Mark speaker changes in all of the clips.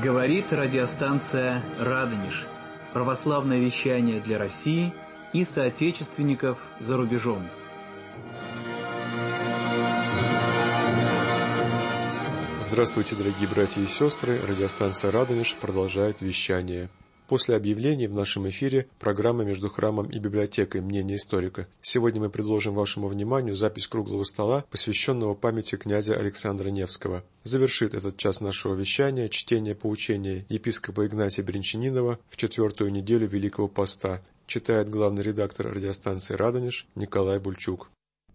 Speaker 1: Говорит радиостанция «Радонеж». Православное вещание для России и соотечественников за рубежом.
Speaker 2: Здравствуйте, дорогие братья и сестры! Радиостанция «Радонеж» продолжает вещание. После объявлений в нашем эфире программа «Между храмом и библиотекой. Мнение историка». Сегодня мы предложим вашему вниманию запись круглого стола, посвященного памяти князя Александра Невского. Завершит этот час нашего вещания чтение поучения епископа Игнатия Брянчанинова в 4-ю неделю Великого Поста. Читает главный редактор радиостанции «Радонеж» Николай Бульчук.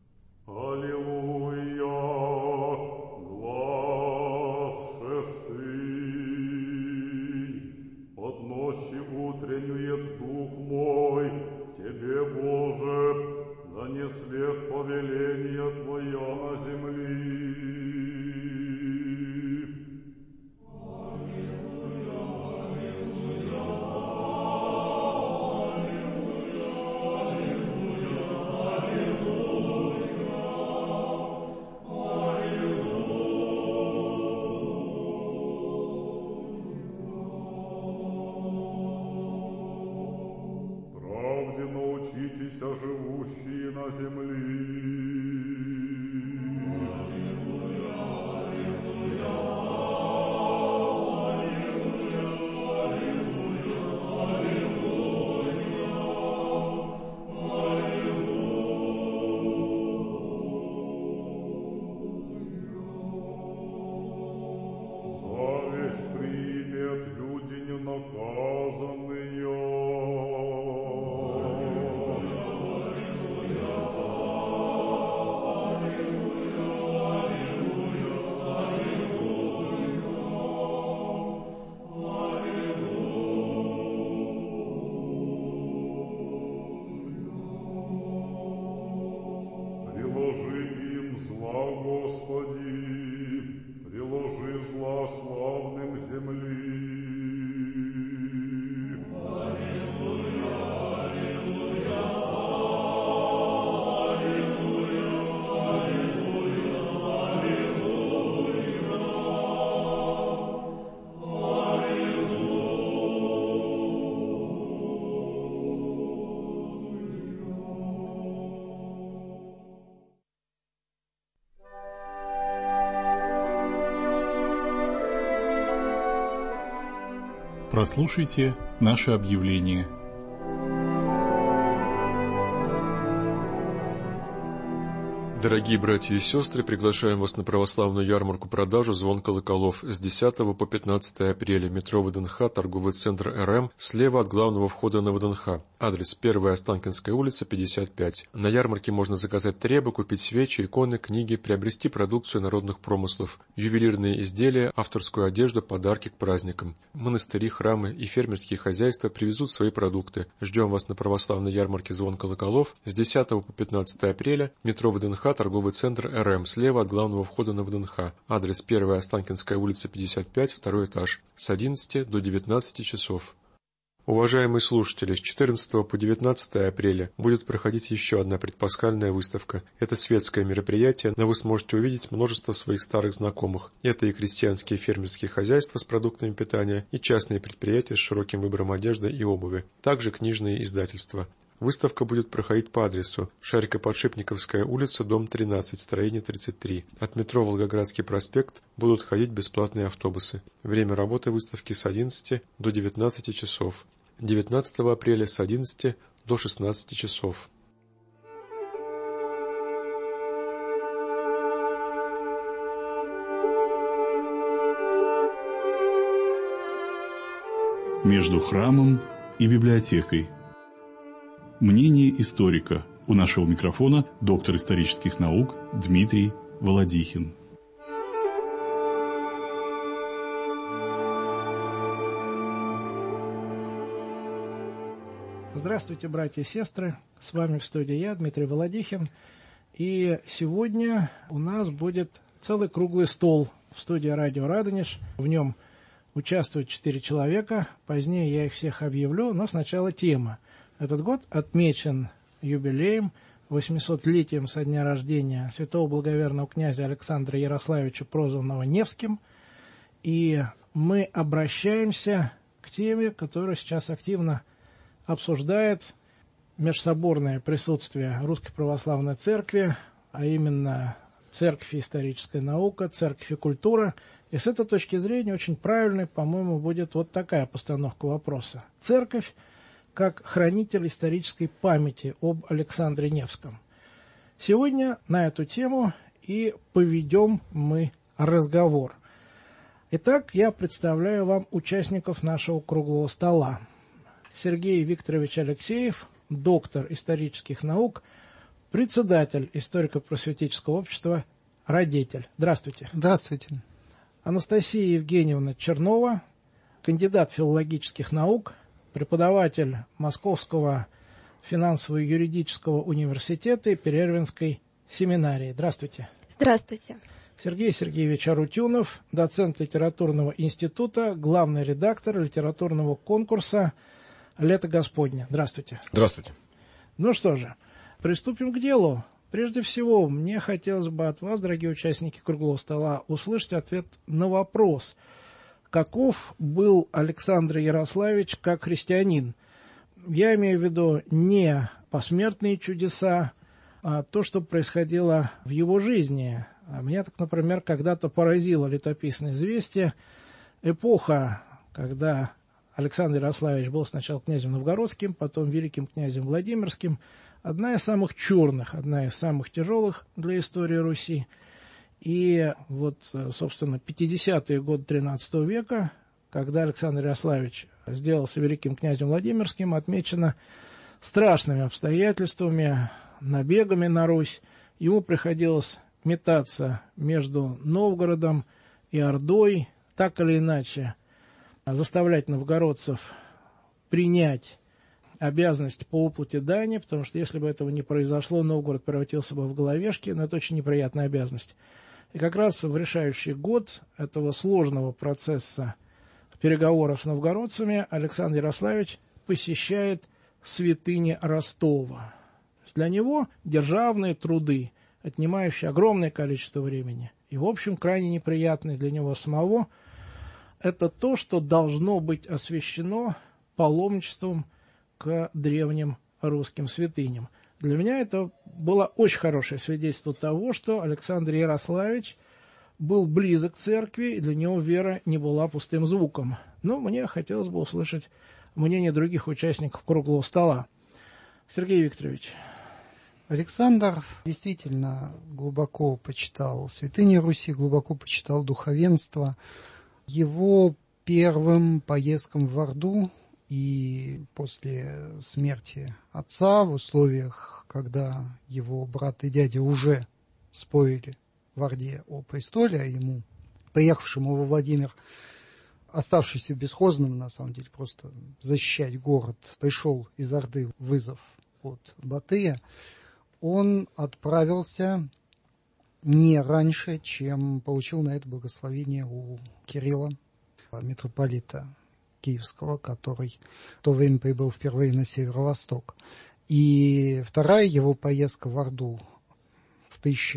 Speaker 3: Утреннюет дух мой к Тебе, Боже, да не свет повеления Твоя на земли. Аллилуйя, аллилуйя, научитесь, живущие на земли. Аллилуйя, аллилуйя, аллилуйя, аллилуйя. Зависть примет люди ненаказанные. Господи, приложи зла славным земли. Аллилуйя, аллилуйя, аллилуйя, аллилуйя,
Speaker 4: Прослушайте наше объявление.
Speaker 2: Дорогие братья и сестры, приглашаем вас на православную ярмарку-продажу «Звон колоколов» с 10 по 15 апреля. Метро ВДНХ, торговый центр РМ, слева от главного входа на ВДНХ. Адрес: 1-я Останкинская улица, 55. На ярмарке можно заказать требы, купить свечи, иконы, книги, приобрести продукцию народных промыслов, ювелирные изделия, авторскую одежду, подарки к праздникам. Монастыри, храмы и фермерские хозяйства привезут свои продукты. Ждем вас на православной ярмарке «Звон колоколов» с 10 по 15 апреля. Метро ВДНХ, торговый центр РМ, слева от главного входа на ВДНХ. Адрес: 1-я Останкинская улица, 55, 2 этаж, с 11 до 19 часов. Уважаемые слушатели, с 14 по 19 апреля будет проходить еще одна предпасхальная выставка. Это светское мероприятие, но вы сможете увидеть множество своих старых знакомых. Это и крестьянские фермерские хозяйства с продуктами питания, и частные предприятия с широким выбором одежды и обуви, также книжные издательства. Выставка будет проходить по адресу: Шарико-Подшипниковская улица, дом 13, строение 33. От метро Волгоградский проспект будут ходить бесплатные автобусы. Время работы выставки с 11 до 19 часов. 19 апреля с 11 до 16 часов.
Speaker 4: Между храмом и библиотекой. Мнение историка. У нашего микрофона доктор исторических наук Дмитрий Володихин.
Speaker 5: Здравствуйте, братья и сестры. С вами в студии я, Дмитрий Володихин. И сегодня у нас будет целый круглый стол в студии радио «Радонеж». В нем участвуют 4 человека. Позднее я их всех объявлю, но сначала тема. Этот год отмечен юбилеем, 800-летием со дня рождения святого благоверного князя Александра Ярославича, прозванного Невским. И мы обращаемся к теме, которая сейчас активно обсуждает межсоборное присутствие Русской Православной Церкви, а именно Церковь и историческая наука, Церковь и культура. И с этой точки зрения очень правильной, по-моему, будет вот такая постановка вопроса. Церковь как хранитель исторической памяти об Александре Невском. Сегодня на эту тему и поведем мы разговор. Итак, я представляю вам участников нашего круглого стола. Сергей Викторович Алексеев, доктор исторических наук, председатель историко-просветительского общества «Радетель». Здравствуйте.
Speaker 6: Здравствуйте.
Speaker 5: Анастасия Евгеньевна Чернова, кандидат филологических наук, преподаватель Московского финансово-юридического университета и Перервинской семинарии. Здравствуйте.
Speaker 7: Здравствуйте.
Speaker 5: Сергей Сергеевич Арутюнов, доцент литературного института, главный редактор литературного конкурса «Лето Господне». Здравствуйте.
Speaker 8: Здравствуйте.
Speaker 5: Ну что же, приступим к делу. Прежде всего, мне хотелось бы от вас, дорогие участники круглого стола, услышать ответ на вопрос, каков был Александр Ярославич как христианин. Я имею в виду не посмертные чудеса, а то, что происходило в его жизни. Меня так, например, когда-то поразило летописное известие. Эпоха, когда Александр Ярославич был сначала князем новгородским, потом великим князем Владимирским, одна из самых черных, одна из самых тяжелых для истории Руси. И вот, собственно, 50-е годы XIII века, когда Александр Ярославич сделался великим князем Владимирским, отмечено страшными обстоятельствами, набегами на Русь. Ему приходилось метаться между Новгородом и Ордой, так или иначе заставлять новгородцев принять обязанность по уплате дани, потому что если бы этого не произошло, Новгород превратился бы в головешки, но это очень неприятная обязанность. И как раз в решающий год этого сложного процесса переговоров с новгородцами Александр Ярославич посещает святыни Ростова. Для него державные труды, отнимающие огромное количество времени, и, в общем, крайне неприятные для него самого, это то, что должно быть освящено паломничеством к древним русским святыням. Для меня это было очень хорошее свидетельство того, что Александр Ярославич был близок к церкви, и для него вера не была пустым звуком. Но мне хотелось бы услышать мнение других участников круглого стола. Сергей Викторович.
Speaker 6: Александр действительно глубоко почитал святыни Руси, глубоко почитал духовенство. Его первым поездкам в Орду и после смерти отца, в условиях, когда его брат и дядя уже спорили в Орде о престоле, а ему, поехавшему во Владимир, оставшийся бесхозным, на самом деле, просто защищать город, пришел из Орды вызов от Батыя, он отправился не раньше, чем получил на это благословение у Кирилла, митрополита Киевского, который в то время прибыл впервые на северо-восток. И вторая его поездка в Орду в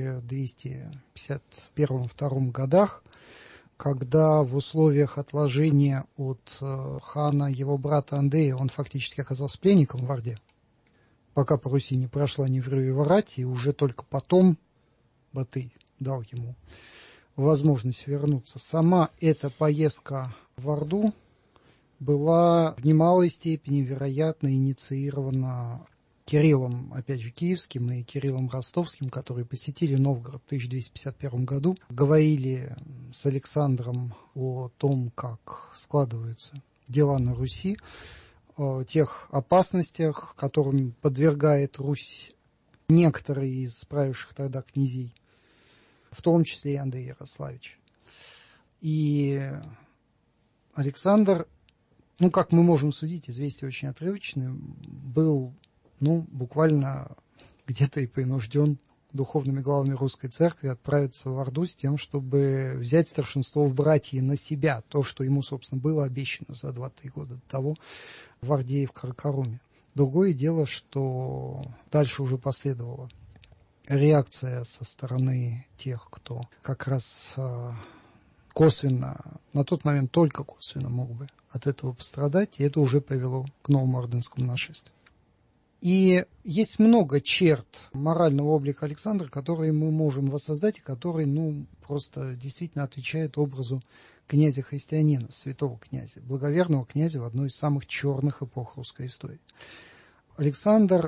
Speaker 6: 1251-2 годах, когда в условиях отложения от хана его брата Андрея он фактически оказался пленником в Орде, пока по Руси не прошла Неврюева рать, и уже только потом Батый дал ему возможность вернуться. Сама эта поездка в Орду была в немалой степени, вероятно, инициирована Кириллом, опять же, Киевским и Кириллом Ростовским, которые посетили Новгород в 1251 году, говорили с Александром о том, как складываются дела на Руси, о тех опасностях, которым подвергает Русь некоторые из правивших тогда князей, в том числе и Андрей Ярославич. И Александр, как мы можем судить, известие очень отрывочное, был, буквально где-то и принужден духовными главами русской церкви отправиться в Орду с тем, чтобы взять старшинство в братья на себя, то, что ему, собственно, было обещано за 2-3 года до того в Орде и в Каракаруме. Другое дело, что дальше уже последовала реакция со стороны тех, кто как раз косвенно, на тот момент только косвенно мог бы от этого пострадать, и это уже привело к новому ордынскому нашествию. И есть много черт морального облика Александра, которые мы можем воссоздать, и которые, просто действительно отвечают образу князя-христианина, святого князя, благоверного князя в одной из самых черных эпох русской истории. Александр,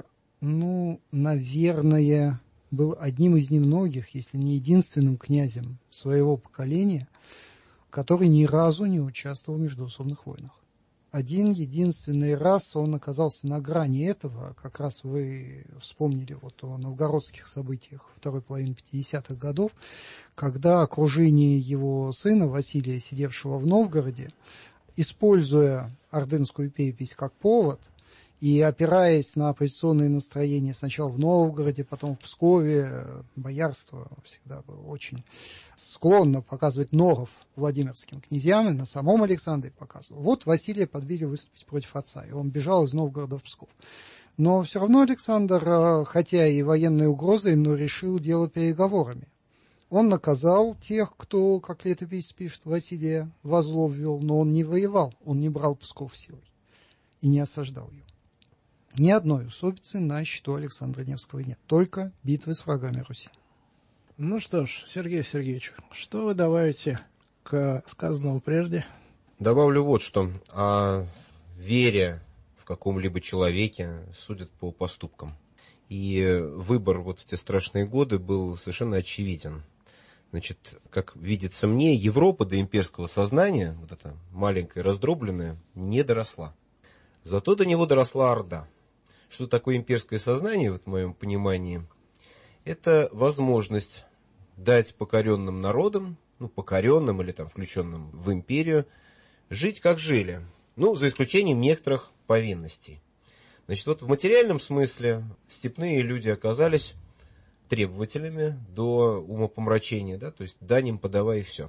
Speaker 6: наверное, был одним из немногих, если не единственным князем своего поколения, который ни разу не участвовал в междоусобных войнах. Один единственный раз он оказался на грани этого, как раз вы вспомнили о новгородских событиях второй половины 50-х годов, когда окружение его сына Василия, сидевшего в Новгороде, используя ордынскую перепись как повод и опираясь на оппозиционные настроения сначала в Новгороде, потом в Пскове, боярство всегда было очень склонно показывать норов владимирским князьям, и на самом Александре показывал. Вот Василия подбили выступить против отца, и он бежал из Новгорода в Псков. Но все равно Александр, хотя и военной угрозой, но решил дело переговорами. Он наказал тех, кто, как летопись пишет, Василия во зло ввел, но он не воевал, он не брал Псков силой и не осаждал его. Ни одной усобицы на счету Александра Невского нет, только битвы с врагами Руси.
Speaker 5: Ну что ж, Сергей Сергеевич, что вы добавите к сказанному прежде?
Speaker 7: Добавлю вот что. О вере в каком-либо человеке судят по поступкам. И выбор в те страшные годы был совершенно очевиден. Значит, как видится мне, Европа до имперского сознания, эта маленькая раздробленная, не доросла. Зато до него доросла Орда. Что такое имперское сознание, в моем понимании? Это возможность дать покоренным народам, покоренным или включенным в империю, жить как жили, за исключением некоторых повинностей. Значит, в материальном смысле степные люди оказались требовательными до умопомрачения, то есть дань им подавай и все.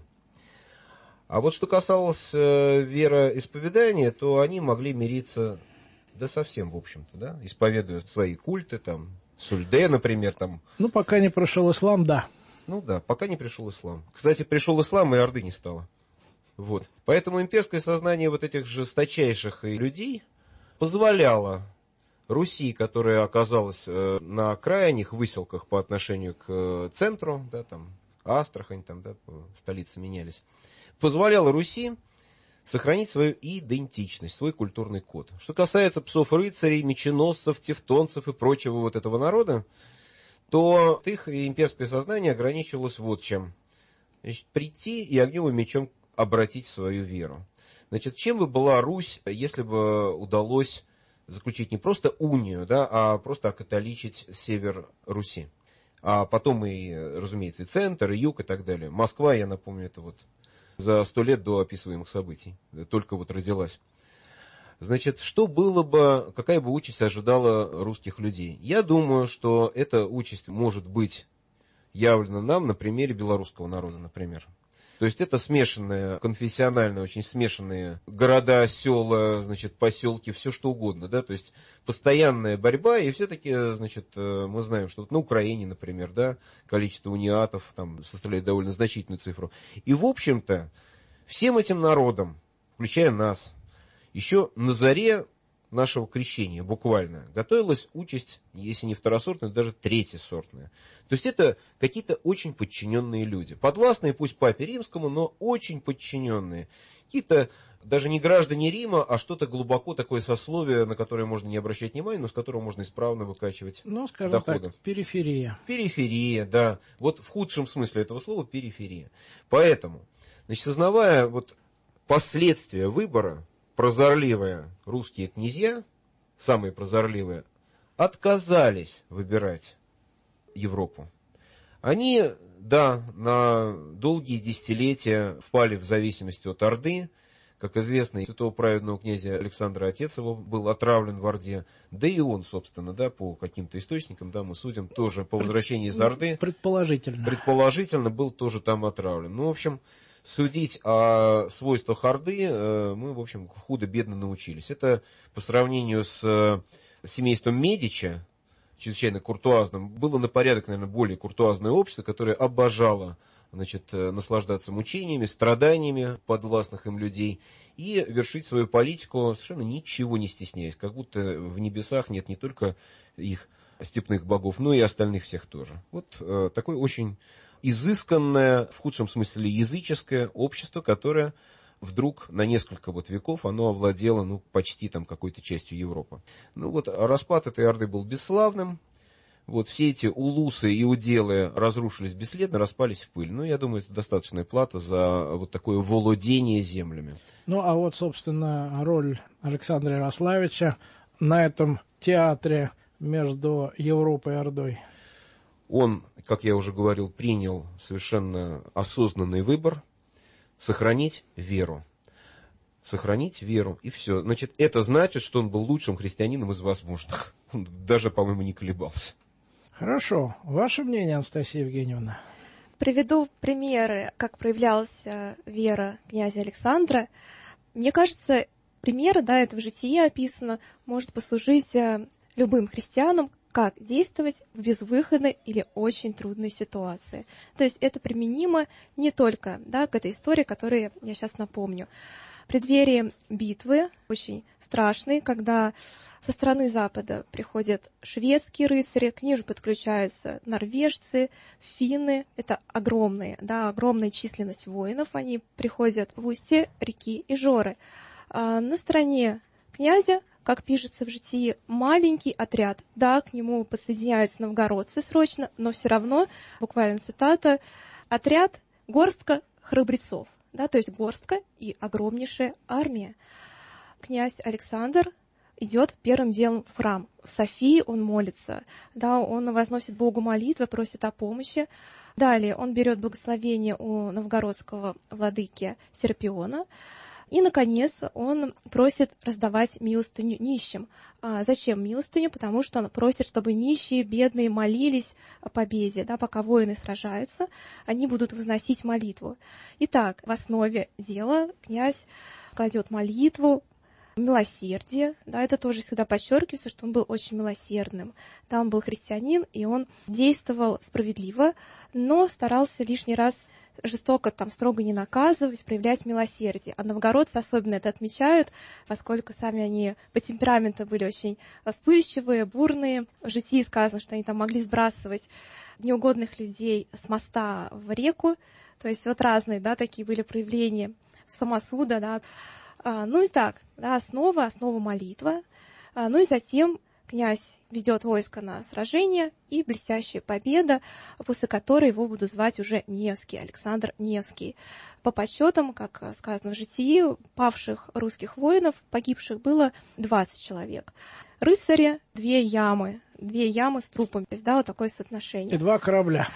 Speaker 7: А что касалось вероисповедания, то они могли мириться совсем, в общем-то, исповедуя свои культы, Сульде, например,
Speaker 5: пока не пришел ислам, да.
Speaker 7: Пока не пришел ислам. Кстати, пришел ислам, и Орды не стало. Поэтому имперское сознание этих жесточайших людей позволяло Руси, которая оказалась на крайних выселках по отношению к центру, Астрахань, столицы менялись, позволяло Руси сохранить свою идентичность, свой культурный код. Что касается псов-рыцарей, меченосцев, тевтонцев и прочего этого народа, то их имперское сознание ограничивалось чем. Прийти и огнем и мечом обратить в свою веру. Чем бы была Русь, если бы удалось заключить не просто унию, а просто окатоличить север Руси. А потом и, разумеется, и центр, и юг, и так далее. Москва, я напомню, это за 100 лет до описываемых событий. Только родилась. Что было бы, какая бы участь ожидала русских людей? Я думаю, что эта участь может быть явлена нам на примере белорусского народа, например. То есть это смешанные, конфессионально очень смешанные города, села, поселки, все что угодно, то есть постоянная борьба, и все-таки, мы знаем, что на Украине, например, количество униатов составляет довольно значительную цифру. И, в общем-то, всем этим народам, включая нас, еще на заре нашего крещения, буквально, готовилась участь, если не второсортная, даже третьесортная. То есть это какие-то очень подчиненные люди. Подвластные пусть папе римскому, но очень подчиненные. Какие-то даже не граждане Рима, а что-то глубоко такое сословие, на которое можно не обращать внимания, но с которого можно исправно выкачивать
Speaker 5: скажем
Speaker 7: доходы.
Speaker 5: Так, периферия.
Speaker 7: Периферия, да. В худшем смысле этого слова периферия. Поэтому, сознавая последствия выбора, прозорливые русские князья, самые прозорливые, отказались выбирать Европу. Они, на долгие десятилетия впали в зависимость от Орды. Как известно, святого праведного князя Александра, отец его, был отравлен в Орде. Да и он, собственно, по каким-то источникам, мы судим, тоже по возвращении из Орды. Предположительно, был тоже там отравлен. В общем, судить о свойствах Орды мы, в общем, худо-бедно научились. Это по сравнению с семейством Медичи, чрезвычайно куртуазным, было на порядок, наверное, более куртуазное общество, которое обожало наслаждаться мучениями, страданиями подвластных им людей и вершить свою политику совершенно ничего не стесняясь, как будто в небесах нет не только их степных богов, но и остальных всех тоже. Вот такое очень изысканное, в худшем смысле языческое общество, которое вдруг на несколько веков оно овладело почти какой-то частью Европы. Распад этой орды был бесславным. Все эти улусы и уделы разрушились бесследно, распались в пыль. Я думаю, это достаточная плата за такое владение землями.
Speaker 5: Собственно, роль Александра Ярославича на этом театре между Европой и Ордой.
Speaker 7: Он, как я уже говорил, принял совершенно осознанный выбор сохранить веру. Сохранить веру, и все. Это значит, что он был лучшим христианином из возможных. Он даже, по-моему, не колебался.
Speaker 5: Хорошо. Ваше мнение, Анастасия Евгеньевна?
Speaker 8: Приведу примеры, как проявлялась вера князя Александра. Мне кажется, примеры, это в житии описано, может послужить любым христианам, как действовать в безвыходной или очень трудной ситуации. То есть это применимо не только к этой истории, которую я сейчас напомню. В преддверии битвы, очень страшной, когда со стороны Запада приходят шведские рыцари, к ним же подключаются норвежцы, финны. Это огромная численность воинов. Они приходят в устье реки Ижоры. На стороне князя, как пишется в житии, маленький отряд. К нему подсоединяются новгородцы срочно, но все равно, буквально цитата, отряд, горстка храбрецов. То есть горстка и огромнейшая армия. Князь Александр идет первым делом в храм. В Софии он молится. Он возносит Богу молитвы, просит о помощи. Далее он берет благословение у новгородского владыки Серапиона. И, наконец, он просит раздавать милостыню нищим. Зачем милостыню? Потому что он просит, чтобы нищие, бедные молились о победе. Пока воины сражаются, они будут возносить молитву. Итак, в основе дела князь кладет молитву, милосердие. Это тоже всегда подчеркивается, что он был очень милосердным. Он был христианин, и он действовал справедливо, но старался лишний раз жестоко, строго не наказывать, проявлять милосердие. А новгородцы особенно это отмечают, поскольку сами они по темпераменту были очень вспыльчивые, бурные. В житии сказано, что они могли сбрасывать неугодных людей с моста в реку. То есть разные, такие были проявления самосуда, основа молитва. И затем князь ведет войско на сражение и блестящая победа, после которой его будут звать уже Невский, Александр Невский. По подсчетам, как сказано в житии, павших русских воинов, погибших было 20 человек. Рыцари, 2 ямы с трупами, то есть, такое соотношение.
Speaker 5: И 2 корабля.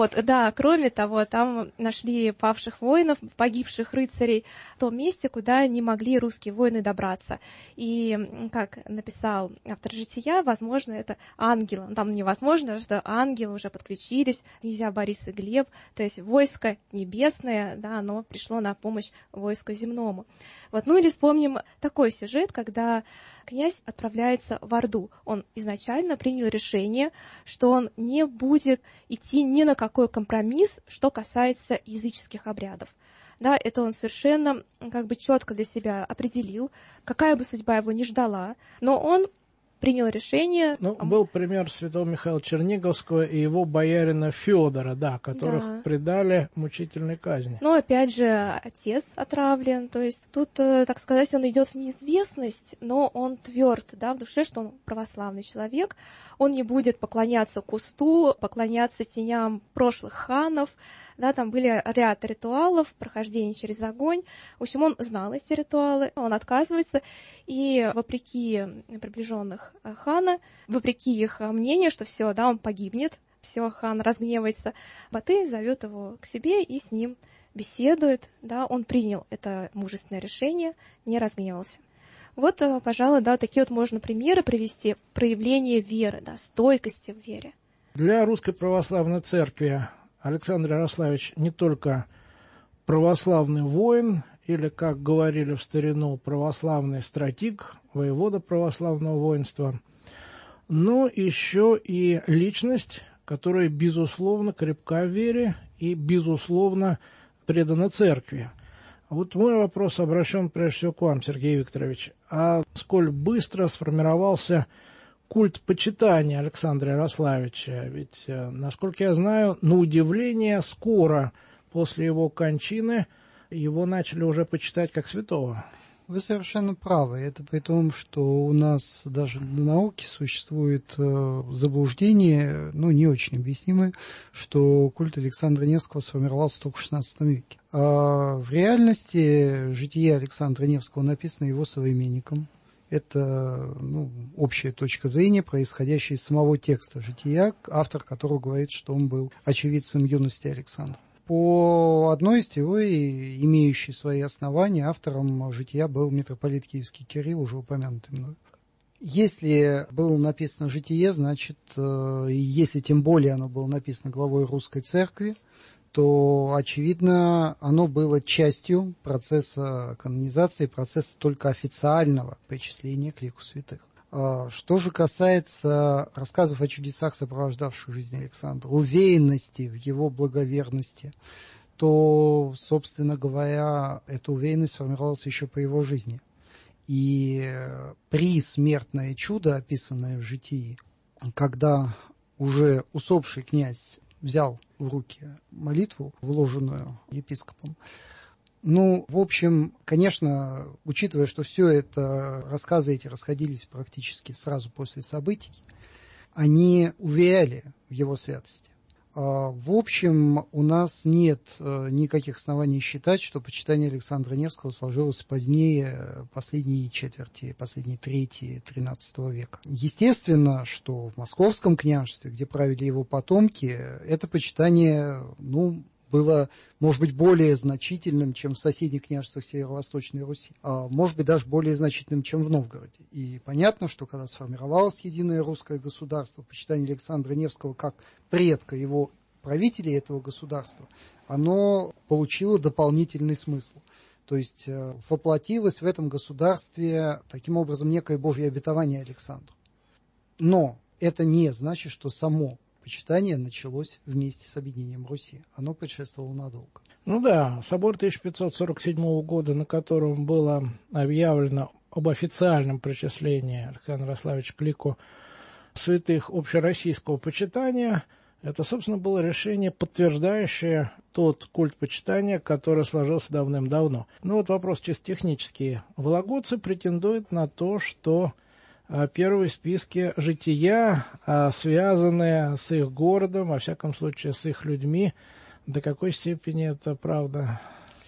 Speaker 8: Кроме того, там нашли павших воинов, погибших рыцарей в том месте, куда не могли русские воины добраться. И, как написал автор жития, возможно, это ангелы. Там невозможно, что ангелы уже подключились, князья Борис и Глеб, то есть войско небесное, оно пришло на помощь войску земному. Или вспомним такой сюжет, когда князь отправляется в Орду. Он изначально принял решение, что он не будет идти ни на какой компромисс, что касается языческих обрядов. Это он совершенно четко для себя определил, какая бы судьба его ни ждала, но он принял решение.
Speaker 5: Был пример святого Михаила Черниговского и его боярина Федора, которых предали мучительной казни.
Speaker 8: Но опять же отец отравлен, то есть тут, так сказать, он идет в неизвестность, но он тверд, в душе, что он православный человек, он не будет поклоняться кусту, поклоняться теням прошлых ханов. Там были ряд ритуалов, прохождение через огонь. В общем, он знал эти ритуалы, он отказывается, и вопреки приближенных хана, вопреки их мнению, что все, он погибнет, все, хан разгневается, Батый зовет его к себе и с ним беседует, он принял это мужественное решение, не разгневался. Пожалуй, такие можно примеры привести проявления веры, стойкости в вере.
Speaker 5: Для Русской Православной Церкви Александр Ярославич не только православный воин, или, как говорили в старину, православный стратег, воевода православного воинства, но еще и личность, которая, безусловно, крепка в вере и, безусловно, преданы церкви. Вот мой вопрос обращен прежде всего к вам, Сергей Викторович. А сколь быстро сформировался культ почитания Александра Ярославича? Ведь, насколько я знаю, на удивление, скоро после его кончины его начали уже почитать как святого.
Speaker 6: Вы совершенно правы. Это при том, что у нас даже в науке существует заблуждение, не очень объяснимое, что культ Александра Невского сформировался только в XVI веке. А в реальности житие Александра Невского написано его современником. Это общая точка зрения, происходящая из самого текста жития, автор которого говорит, что он был очевидцем юности Александра. По одной из теорий, имеющей свои основания, автором жития был митрополит Киевский Кирилл, уже упомянутый мной. Если было написано житие, значит, если тем более оно было написано главой Русской Церкви, то, очевидно, оно было частью процесса канонизации, процесса только официального причисления к лику святых. Что же касается рассказов о чудесах, сопровождавших жизнь Александра, уверенности в его благоверности, то, собственно говоря, эта уверенность сформировалась еще по его жизни. И присмертное чудо, описанное в житии, когда уже усопший князь взял в руки молитву, вложенную епископом, в общем, конечно, учитывая, что все это, рассказы эти расходились практически сразу после событий, они уверяли в его святости. В общем, у нас нет никаких оснований считать, что почитание Александра Невского сложилось позднее последней трети XIII века. Естественно, что в Московском княжестве, где правили его потомки, это почитание, было, может быть, более значительным, чем в соседних княжествах Северо-Восточной Руси, а может быть, даже более значительным, чем в Новгороде. И понятно, что когда сформировалось единое русское государство, почитание Александра Невского как предка его правителей этого государства, оно получило дополнительный смысл. То есть воплотилось в этом государстве таким образом некое Божье обетование Александру. Но это не значит, что само почитание началось вместе с объединением Руси. Оно предшествовало надолго.
Speaker 5: Собор 1547 года, на котором было объявлено об официальном причислении Александра Ярославича к лику святых общероссийского почитания, это, собственно, было решение, подтверждающее тот культ почитания, который сложился давным-давно. Вопрос чисто технический. Вологодцы претендуют на то, что первые списки жития, связанные с их городом, во всяком случае с их людьми. До какой степени это правда?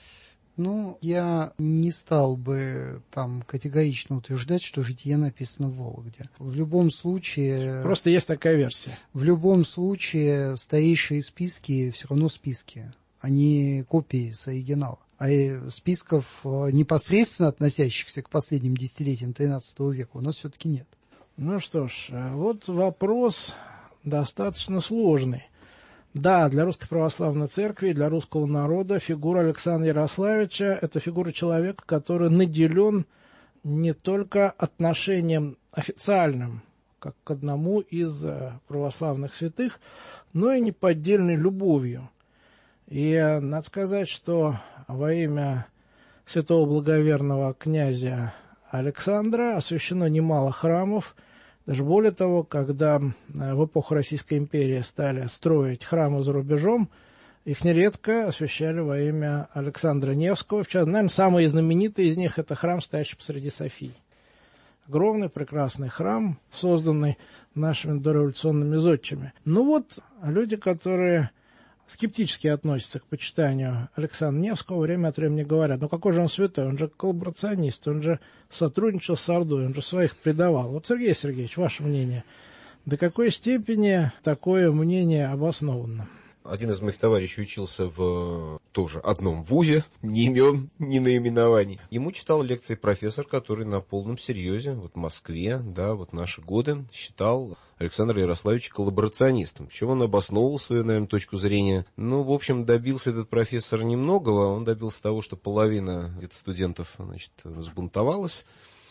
Speaker 6: Я не стал бы категорично утверждать, что житие написано в Вологде. В любом случае...
Speaker 5: Просто есть такая версия.
Speaker 6: В любом случае, старейшие списки все равно списки. Они копии с оригинала. А списков, непосредственно относящихся к последним десятилетиям XIII века, у нас все-таки нет.
Speaker 5: Вот вопрос достаточно сложный. Да, для Русской Православной Церкви, для русского народа фигура Александра Ярославича – это фигура человека, который наделен не только отношением официальным, как к одному из православных святых, но и неподдельной любовью. И надо сказать, что во имя святого благоверного князя Александра освящено немало храмов. Даже более того, когда в эпоху Российской империи стали строить храмы за рубежом, их нередко освящали во имя Александра Невского. В частности, наверное, самый знаменитый из них – это храм, стоящий посреди Софии. Огромный, прекрасный храм, созданный нашими дореволюционными зодчими. Люди, которые скептически относятся к почитанию Александра Невского, время от времени говорят: какой же он святой, он же коллаборационист, он же сотрудничал с Ордой, он же своих предавал. Сергей Сергеевич, ваше мнение, до какой степени такое мнение обосновано?
Speaker 7: Один из моих товарищей учился в тоже одном вузе, ни имен, ни наименований. Ему читал лекции профессор, который на полном серьезе, в Москве, наши годы, считал Александра Ярославича коллаборационистом. Причем он обосновывал свою, наверное, точку зрения. В общем, добился этот профессор немногого. Он добился того, что половина где-то студентов, взбунтовалась.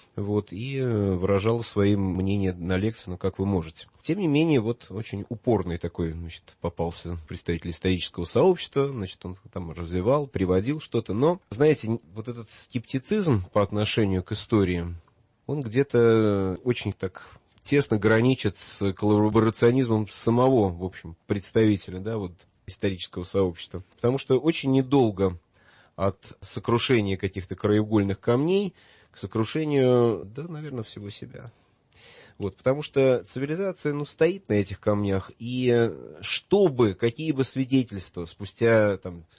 Speaker 7: вот, и выражал свои мнения на лекции, как вы можете. Тем не менее, очень упорный такой, попался представитель исторического сообщества, он там развивал, приводил что-то, но, знаете, этот скептицизм по отношению к истории, он где-то очень так тесно граничит с коллаборационизмом самого, в общем, представителя, исторического сообщества. Потому что очень недолго от сокрушения каких-то краеугольных камней к сокрушению, наверное, всего себя. Потому что цивилизация, стоит на этих камнях, и какие бы свидетельства спустя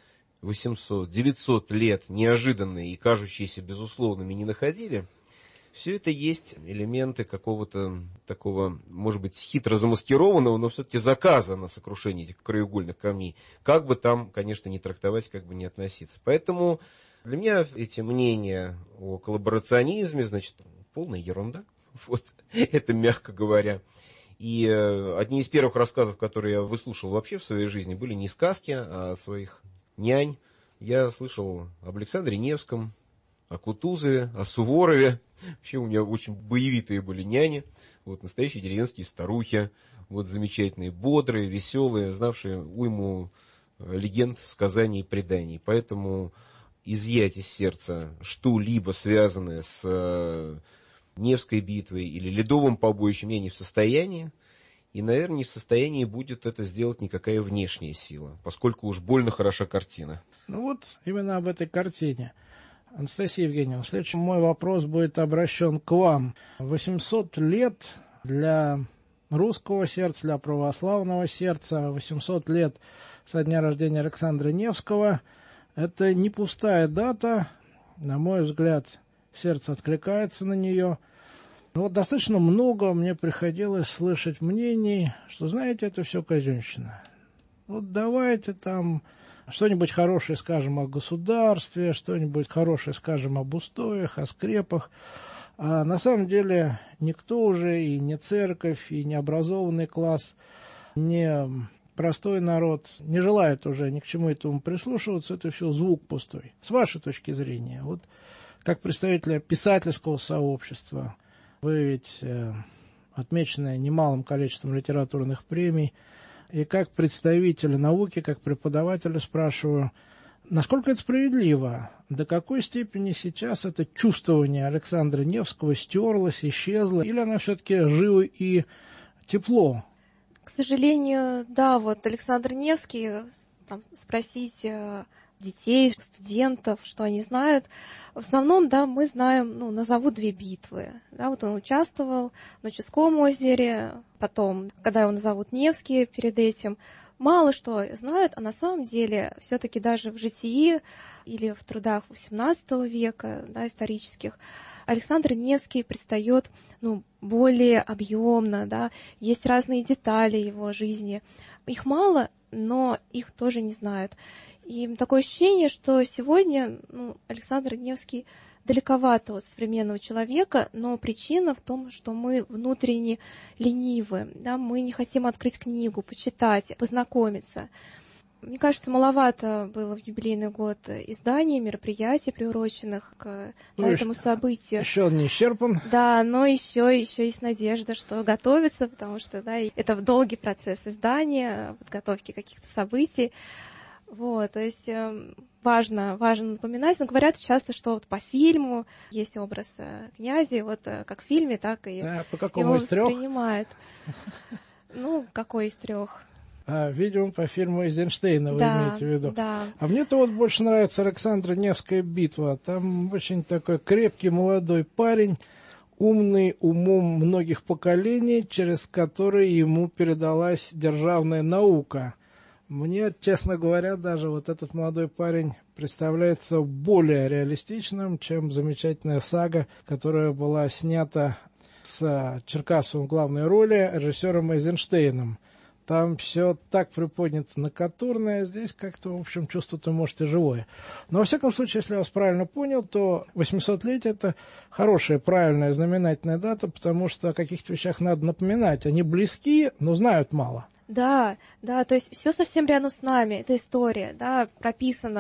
Speaker 7: 800-900 лет неожиданные и кажущиеся безусловными не находили, все это есть элементы какого-то такого, может быть, хитро замаскированного, но все-таки заказа на сокрушение этих краеугольных камней. Как бы там, конечно, не трактовать, как бы не относиться. Поэтому для меня эти мнения о коллаборационизме, полная ерунда. Это мягко говоря. И одни из первых рассказов, которые я выслушал вообще в своей жизни, были не сказки, а от своих нянь. Я слышал об Александре Невском, о Кутузове, о Суворове. Вообще у меня очень боевитые были няни. Настоящие деревенские старухи. Замечательные, бодрые, веселые, знавшие уйму легенд, сказаний и преданий. Поэтому изъять из сердца что-либо связанное с Невской битвой или Ледовым побоищем я не в состоянии. И, наверное, не в состоянии будет это сделать никакая внешняя сила, поскольку уж больно хороша картина.
Speaker 5: Именно об этой картине. Анастасия Евгеньевна, следующий мой вопрос будет обращен к вам. 800 лет для русского сердца, для православного сердца, 800 лет со дня рождения Александра Невского. Это не пустая дата, на мой взгляд, сердце откликается на нее. Достаточно много мне приходилось слышать мнений, что, знаете, это все казенщина. Давайте что-нибудь хорошее скажем о государстве, что-нибудь хорошее скажем об устоях, о скрепах. А на самом деле никто уже, и не церковь, и не образованный класс, не простой народ не желает уже ни к чему этому прислушиваться. Это все звук пустой. С вашей точки зрения, как представителя писательского сообщества, вы ведь отмечены немалым количеством литературных премий, и как представителя науки, как преподавателя спрашиваю, насколько это справедливо? До какой степени сейчас это чувствование Александра Невского стерлось, исчезло, или оно все-таки живо и тепло?
Speaker 8: К сожалению, Александр Невский, спросить детей, студентов, что они знают. В основном, мы знаем, назову 2 битвы. Он участвовал на Чудском озере, потом, когда его назовут Невский перед этим, мало что знают, а на самом деле все-таки даже в житии или в трудах XVIII века, исторических, Александр Невский предстает, более объемно, есть разные детали его жизни. Их мало, но их тоже не знают. И такое ощущение, что сегодня Александр Невский далековато от современного человека, но причина в том, что мы внутренне ленивы, мы не хотим открыть книгу, почитать, познакомиться. Мне кажется, маловато было в юбилейный год изданий, мероприятий, приуроченных к этому событию.
Speaker 5: Еще не исчерпан.
Speaker 8: Да, но еще есть надежда, что готовится, потому что это долгий процесс издания, подготовки каких-то событий. То есть важно напоминать, но говорят часто, что по фильму есть образ князя, как в фильме, так и
Speaker 5: по какому
Speaker 8: его
Speaker 5: из 3?
Speaker 8: Воспринимает. Какой из 3?
Speaker 5: Видимо, по фильму Эйзенштейна вы имеете в виду.
Speaker 8: Да.
Speaker 5: А мне-то больше нравится Александра Невская битва. Там очень такой крепкий молодой парень, умный умом многих поколений, через который ему передалась державная наука. Мне, честно говоря, даже этот молодой парень представляется более реалистичным, чем замечательная сага, которая была снята с Черкасовым в главной роли, режиссером Эйзенштейном. Там все так приподнято накатурное, здесь как-то, в общем, чувство-то, может, и живое. Но, во всяком случае, если я вас правильно понял, то 800-летие – это хорошая, правильная, знаменательная дата, потому что о каких-то вещах надо напоминать. Они близки, но знают мало.
Speaker 8: Да, то есть все совсем рядом с нами, эта история, прописана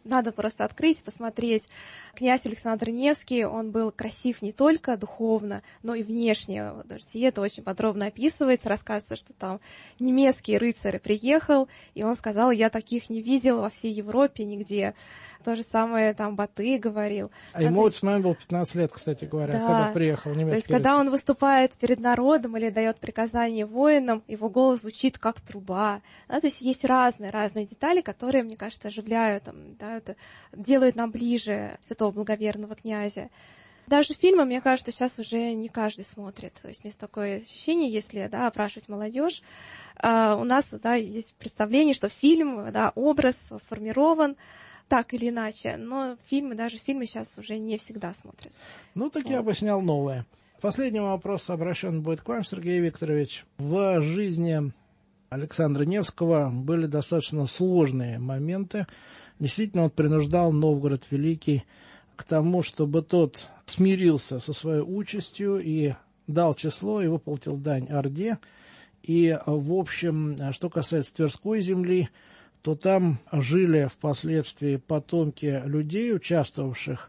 Speaker 8: надо просто открыть, посмотреть. Князь Александр Невский, он был красив не только духовно, но и внешне. В «Житии» это очень подробно описывается, рассказывается, что там немецкий рыцарь приехал, и он сказал: я таких не видел во всей Европе нигде. То же самое там Батый говорил.
Speaker 5: А ему вот был 15 лет, кстати говоря,
Speaker 8: да,
Speaker 5: когда приехал немецкий.
Speaker 8: То есть, когда он выступает перед народом или дает приказания воинам, его голос звучит как труба. Да, то есть есть разные детали, которые, мне кажется, оживляют, там, да, это делают нам ближе святого благоверного князя. Даже фильмы, мне кажется, сейчас уже не каждый смотрит. То есть есть такое ощущение, если, да, опрашивать молодежь, у нас, да, есть представление, что фильм, да, образ сформирован так или иначе, но даже фильмы сейчас уже не всегда смотрят.
Speaker 5: Ну, так я бы снял новое. Последний вопрос обращен будет к вам, Сергей Викторович. В жизни Александра Невского были достаточно сложные моменты. Действительно, он принуждал Новгород Великий к тому, чтобы тот смирился со своей участью и дал число и выплатил дань Орде. И, в общем, что касается Тверской земли, то там жили впоследствии потомки людей, участвовавших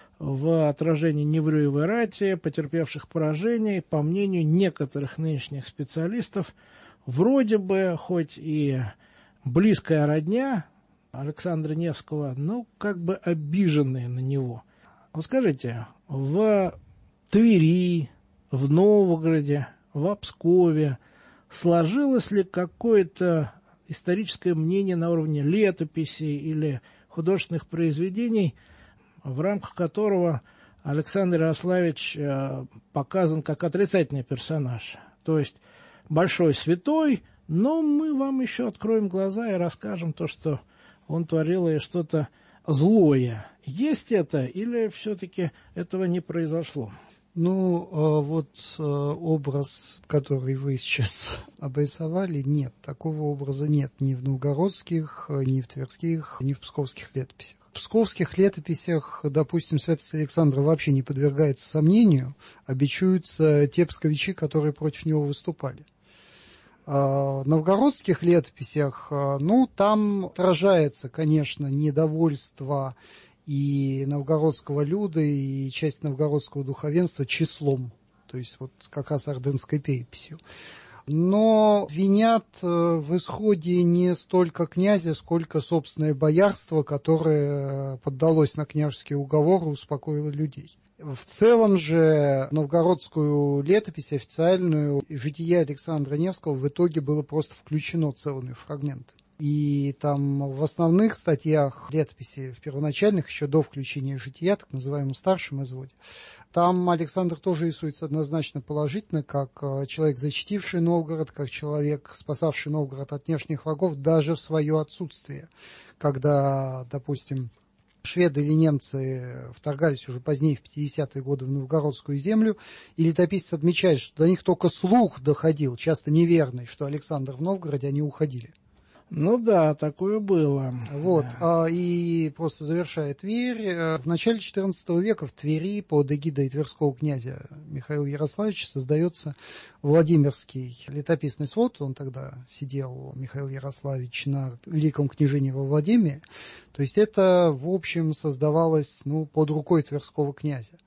Speaker 5: в отражении Неврюевой рати, потерпевших поражений, по мнению некоторых нынешних специалистов, вроде бы, хоть и близкая родня Александра Невского, но как бы обиженные на него. Вот скажите, в Твери, в Новгороде, в Пскове сложилось ли какое-то историческое мнение на уровне летописей или художественных произведений, в рамках которого Александр Ярославич показан как отрицательный персонаж? То есть большой святой, но мы вам еще откроем глаза и расскажем то, что он творил, и что-то злое. Есть это или все-таки этого не произошло?
Speaker 6: Ну, вот образ, который вы сейчас обрисовали, нет, такого образа нет ни в новгородских, ни в тверских, ни в псковских летописях. В псковских летописях, допустим, святость Александра вообще не подвергается сомнению, а бичуются те псковичи, которые против него выступали. В новгородских летописях, ну, там отражается, конечно, недовольство и новгородского люда, и часть новгородского духовенства числом, то есть вот как раз ордынской переписью. Но винят в исходе не столько князя, сколько собственное боярство, которое поддалось на княжеские уговоры и успокоило людей. В целом же новгородскую летопись официальную «Житие Александра Невского» в итоге было просто включено целыми фрагментами. И там в основных статьях летописи, в первоначальных, еще до включения жития, так называемом старшем изводе, там Александр тоже рисуется однозначно положительно, как человек, защитивший Новгород, как человек, спасавший Новгород от внешних врагов, даже в свое отсутствие. Когда, допустим, шведы или немцы вторгались уже позднее, в 50-е годы, в новгородскую землю, и летописец отмечает, что до них только слух доходил, часто неверный, что Александр в Новгороде, они уходили.
Speaker 5: Ну да, такое было.
Speaker 6: Вот, и просто завершая Тверь, в начале XIV века в Твери под эгидой тверского князя Михаила Ярославича создается Владимирский летописный свод. Он тогда сидел, Михаил Ярославич, на Великом княжении во Владимире. То есть это, в общем, создавалось, под рукой тверского князя.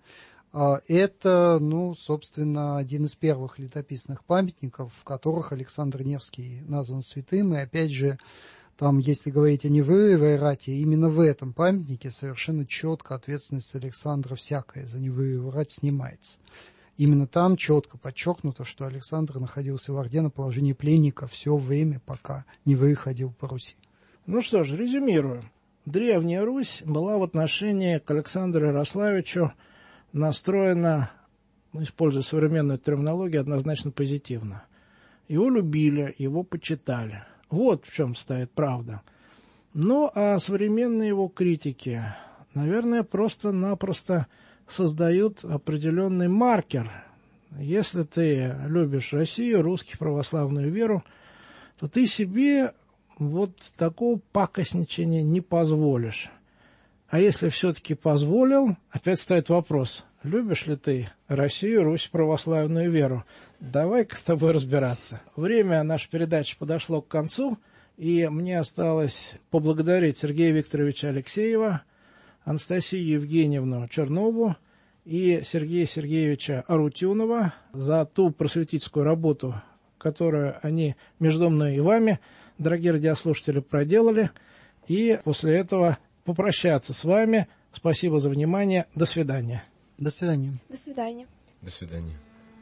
Speaker 6: Это, собственно, один из первых летописных памятников, в которых Александр Невский назван святым. И опять же, там, если говорить о Неврюевой рати, именно в этом памятнике совершенно четко ответственность Александра всякая за Неврюеву рать снимается. Именно там четко подчеркнуто, что Александр находился в Орде на положении пленника все время, пока Неврюй ходил по Руси.
Speaker 5: Ну что ж, резюмирую. Древняя Русь была в отношении к Александру Ярославичу настроена, используя современную терминологию, однозначно позитивно. Его любили, его почитали. Вот в чем стоит правда. Ну, а современные его критики, наверное, просто-напросто создают определенный маркер. Если ты любишь Россию, русских, православную веру, то ты себе вот такого пакостничания не позволишь. А если все-таки позволил, опять стоит вопрос, любишь ли ты Россию, Русь, православную веру? Давай-ка с тобой разбираться. Время нашей передачи подошло к концу. И мне осталось поблагодарить Сергея Викторовича Алексеева, Анастасию Евгеньевну Чернову и Сергея Сергеевича Арутюнова за ту просветительскую работу, которую они между мной и вами, дорогие радиослушатели, проделали. И после этого попрощаться с вами. Спасибо за внимание. До свидания.
Speaker 6: До свидания.
Speaker 8: До свидания.
Speaker 7: До свидания.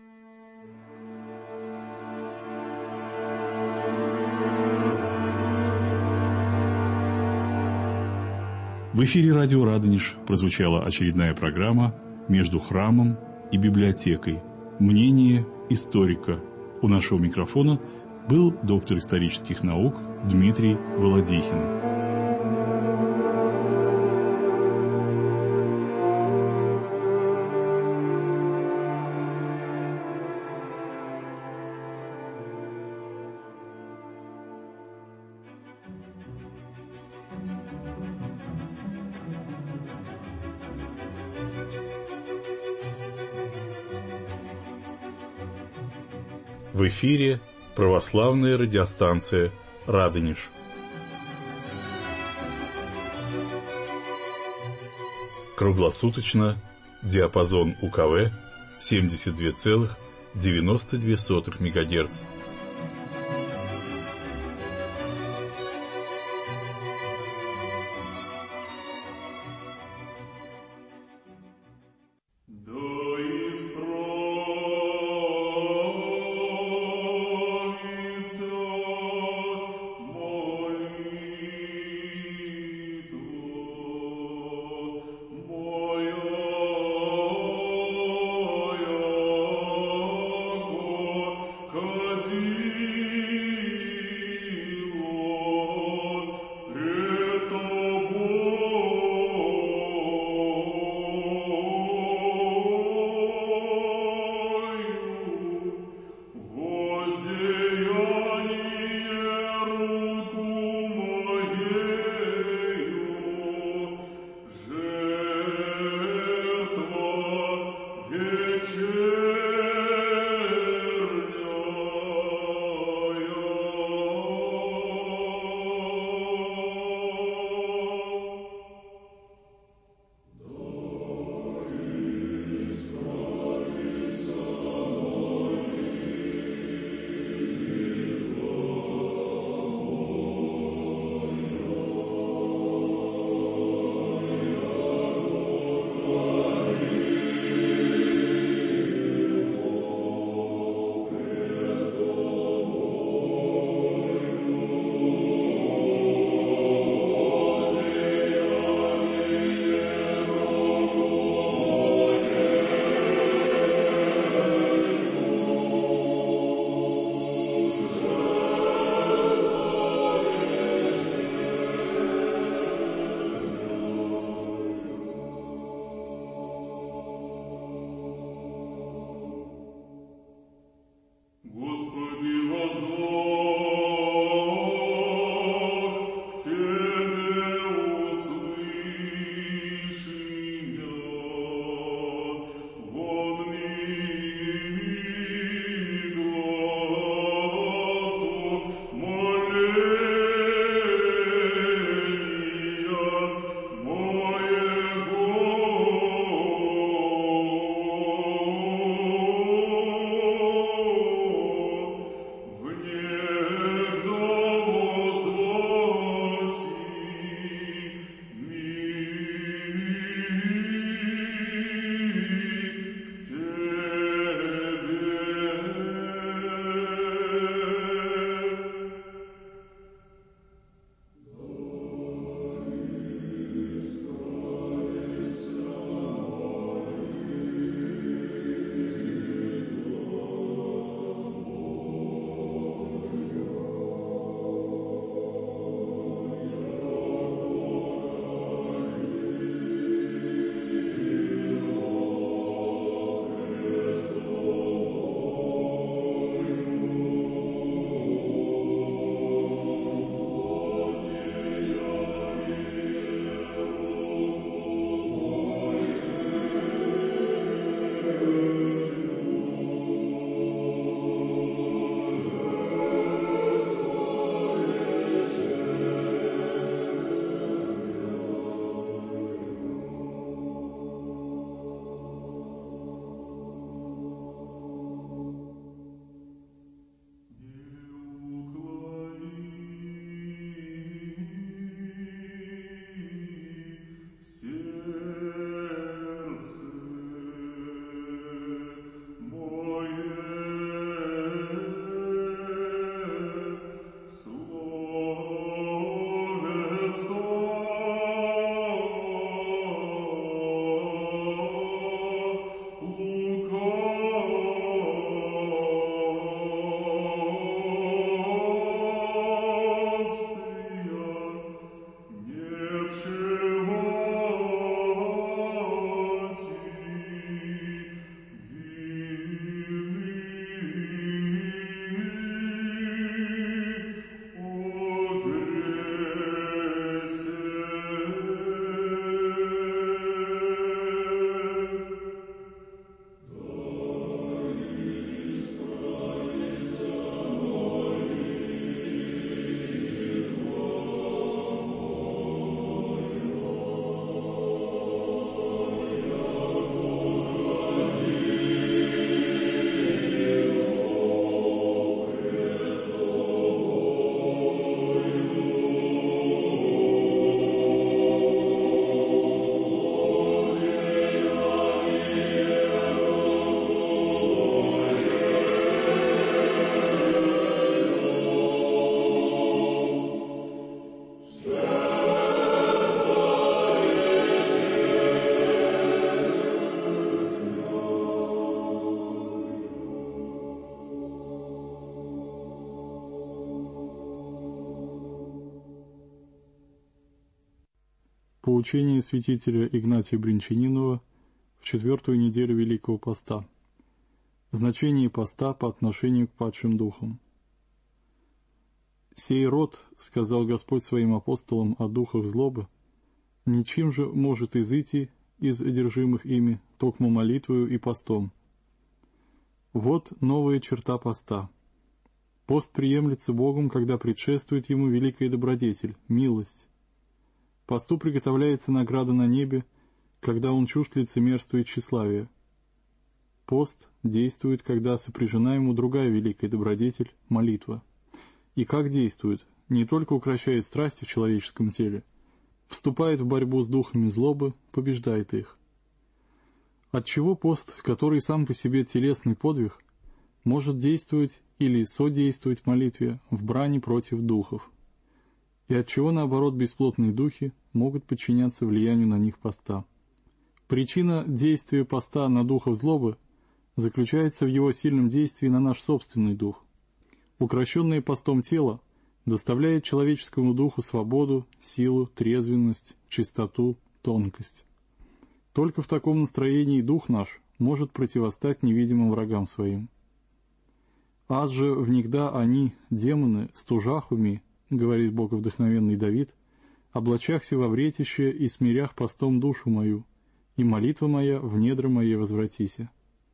Speaker 4: В эфире радио «Радонеж» прозвучала очередная программа «Между храмом и библиотекой. Мнение историка». У нашего микрофона был доктор исторических наук Дмитрий Володихин. В эфире православная радиостанция «Радонеж». Круглосуточно диапазон УКВ 72,92 МГц.
Speaker 3: Кади
Speaker 4: Поучение святителя Игнатия Бринчанинова в 4-ю неделю Великого Поста. Значение поста по отношению к падшим духам. «Сей род, — сказал Господь своим апостолам о духах злобы, — ничем же может изыти из одержимых ими, токмо молитвою и постом. Вот новая черта поста. Пост приемлется Богом, когда предшествует ему великая добродетель, милость. Посту приготовляется награда на небе, когда он чужд лицемерства и тщеславия. Пост действует, когда сопряжена ему другая великая добродетель — молитва. И как действует? Не только укрощает страсти в человеческом теле, вступает в борьбу с духами злобы, побеждает их. Отчего пост, который сам по себе телесный подвиг, может действовать или содействовать молитве в брани против духов? И отчего, наоборот, бесплотные духи могут подчиняться влиянию на них поста? Причина действия поста на духов злобы заключается в его сильном действии на наш собственный дух. Укращенное постом тело доставляет человеческому духу свободу, силу, трезвенность, чистоту, тонкость. Только в таком настроении дух наш может противостать невидимым врагам своим. «Аз же внегда они, демоны, стужахуми, — говорит боговдохновенный Давид, — облачахся во вретище и смирях постом душу мою, и молитва моя в недра мои возвратися».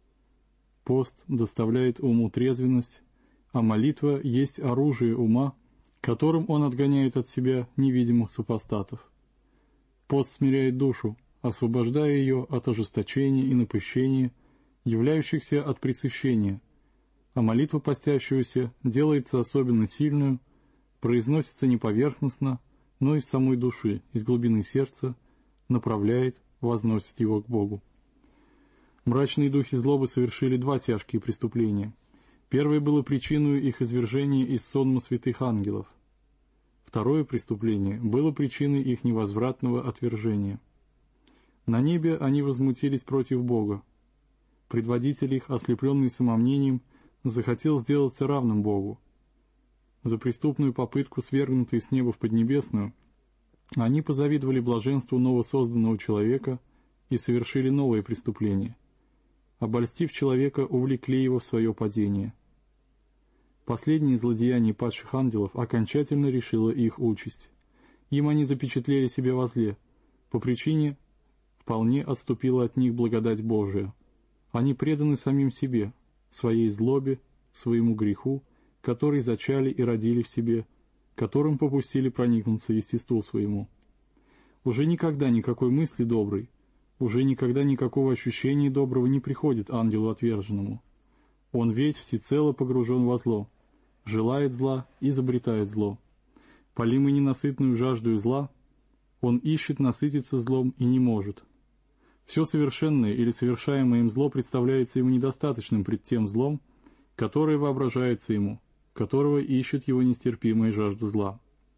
Speaker 4: Пост доставляет уму трезвенность, а молитва есть оружие ума, которым он отгоняет от себя невидимых супостатов. Пост смиряет душу, освобождая ее от ожесточения и напыщения, являющихся от пресыщения, а молитва постящегося делается особенно сильную, произносится не поверхностно, но из самой души, из глубины сердца, направляет, возносит его к Богу. Мрачные духи злобы совершили 2 тяжкие преступления. Первое было причиной их извержения из сонма святых ангелов. Второе преступление было причиной их невозвратного отвержения. На небе они возмутились против Бога. Предводитель их, ослепленный самомнением, захотел сделаться равным Богу. За преступную попытку, свергнутой с неба в Поднебесную, они позавидовали блаженству новосозданного человека и совершили новое преступление. Обольстив человека, увлекли его в свое падение. Последнее злодеяние падших ангелов окончательно решило их участь. Им они запечатлели себя во зле, по причине вполне отступила от них благодать Божия. Они преданы самим себе, своей злобе, своему греху, который зачали и родили в себе, которым попустили проникнуться естеству своему. Уже никогда никакой мысли доброй, уже никогда никакого ощущения доброго не приходит ангелу отверженному. Он ведь всецело погружен во зло, желает зла и изобретает зло. Полимый ненасытную жаждою зла, он ищет насытиться злом и не может. Все совершенное или совершаемое им зло представляется ему недостаточным пред тем злом, которое воображается ему, которого ищет его нестерпимая жажда зла.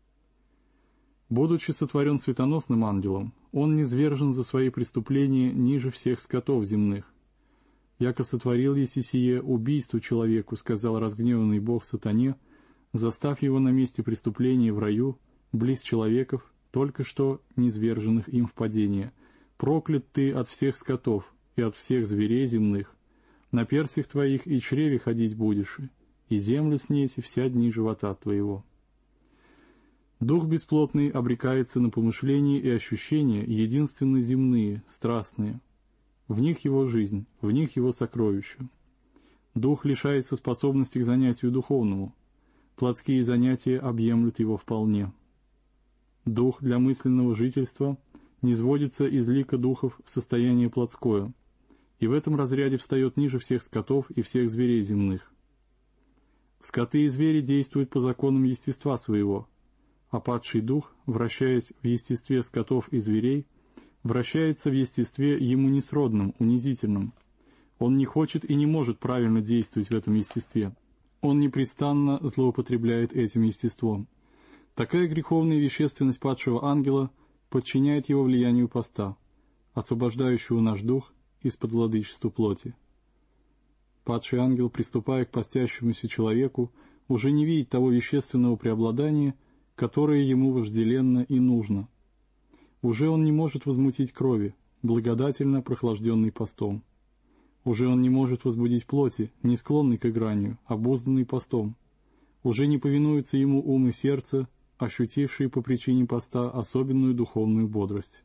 Speaker 4: Будучи сотворен светоносным ангелом, он низвержен за свои преступления ниже всех скотов земных. «Яко сотворил еси сие убийство человеку, — сказал разгневанный Бог сатане, — застав его на месте преступления в раю, близ человеков, только что низверженных им в падение. Проклят ты от всех скотов и от всех зверей земных. На персях твоих и чреве ходить будешь, и землю снеси вся дни живота твоего». Дух бесплотный обрекается на помышления и ощущения единственно земные, страстные. В них его жизнь, в них его сокровища. Дух лишается способности к занятию духовному. Плотские занятия объемлют его вполне. Дух для мысленного жительства низводится из лика духов в состояние плотское, и в этом разряде встает ниже всех скотов и всех зверей земных. Скоты и звери действуют по законам естества своего, а падший дух, вращаясь в естестве скотов и зверей, вращается в естестве ему несродном, унизительном. Он не хочет и не может правильно действовать в этом естестве. Он непрестанно злоупотребляет этим естеством. Такая греховная вещественность падшего ангела подчиняет его влиянию поста, освобождающего наш дух из-под владычества плоти. Падший ангел, приступая к постящемуся человеку, уже не видит того вещественного преобладания, которое ему вожделенно и нужно. Уже он не может возмутить крови, благодательно прохлажденный постом. Уже он не может возбудить плоти, не склонный к игранию, обузданный постом. Уже не повинуются ему ум и сердце, ощутившие по причине поста особенную духовную бодрость.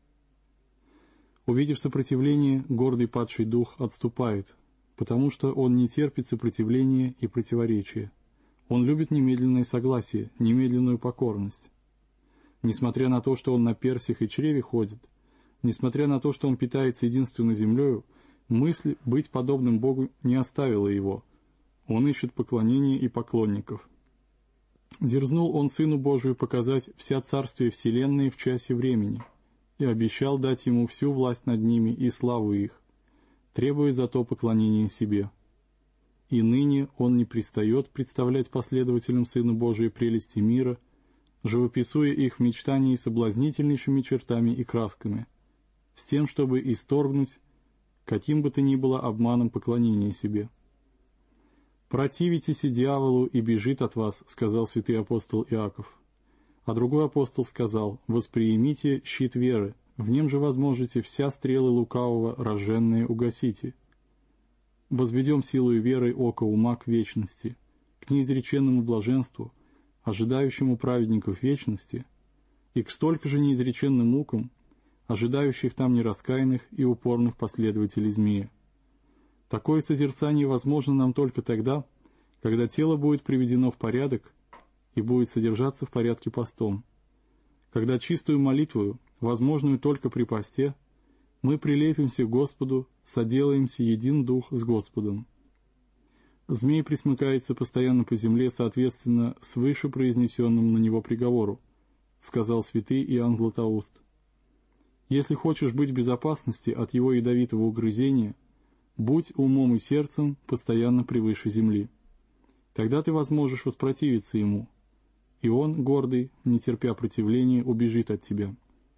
Speaker 4: Увидев сопротивление, гордый падший дух отступает, потому что он не терпит сопротивления и противоречия. Он любит немедленное согласие, немедленную покорность. Несмотря на то, что он на персях и чреве ходит, несмотря на то, что он питается единственной землею, мысль быть подобным Богу не оставила его. Он ищет поклонения и поклонников. Дерзнул он Сыну Божию показать вся царствие вселенной в часе времени, и обещал дать ему всю власть над ними и славу их, требуя за то поклонения себе. И ныне он не пристает представлять последователям Сына Божия прелести мира, живописуя их в мечтании соблазнительнейшими чертами и красками, с тем, чтобы исторгнуть, каким бы то ни было обманом поклонения себе. «Противитесь дьяволу, и бежит от вас», — сказал святый апостол Иаков. А другой апостол сказал: «Восприимите щит веры, в нем же возможете вся стрелы лукавого разженные угасите. Возведем силою веры око ума к вечности, к неизреченному блаженству, ожидающему праведников вечности, и к столько же неизреченным мукам, ожидающих там нераскаянных и упорных последователей змея. Такое созерцание возможно нам только тогда, когда тело будет приведено в порядок и будет содержаться в порядке постом, когда чистую молитвою, возможную только при посте, мы прилепимся к Господу, соделаемся един дух с Господом. Змей пресмыкается постоянно по земле, соответственно, с выше произнесенным на него приговору, сказал святый Иоанн Златоуст. Если хочешь быть в безопасности от его ядовитого угрызения, будь умом и сердцем постоянно превыше земли. Тогда ты возможешь воспротивиться ему, и он, гордый, не терпя противления, убежит от тебя.